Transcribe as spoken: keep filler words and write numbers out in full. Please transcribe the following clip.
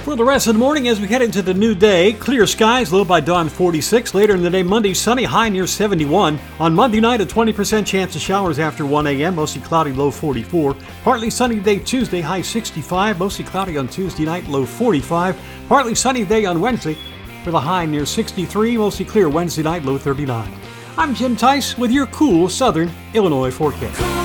For the rest of the morning as we head into the new day, clear skies, low by dawn forty-six. Later in the day, Monday, sunny, high near seventy-one. On Monday night, a twenty percent chance of showers after one a.m., mostly cloudy, low forty-four. Partly sunny day Tuesday, high sixty-five. Mostly cloudy on Tuesday night, low forty-five. Partly sunny day on Wednesday with a high near sixty-three. Mostly clear Wednesday night, low thirty-nine. I'm Jim Tice with your cool Southern Illinois forecast.